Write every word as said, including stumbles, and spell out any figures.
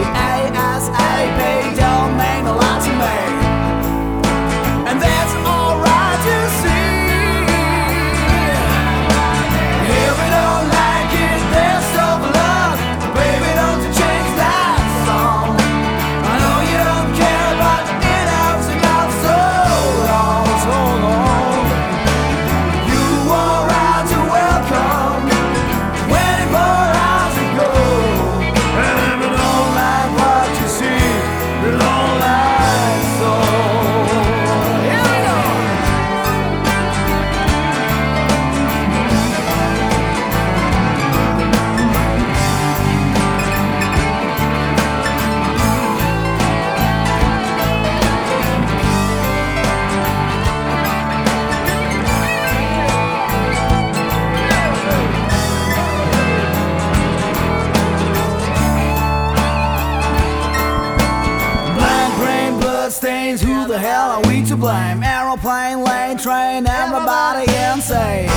ASAP don't mean a lot to me, and that's alright to see. If we don't like it, there's still love. Baby, don't you change that song. I know you don't care about the in-outs and outs so long, so long. You were right to welcome twenty-four hours ago. And if you don't like what you see, you don't like so. Here we go. Black rain, blood stains, who the hell are we to blame? Aeroplane, lane, train, everybody insane.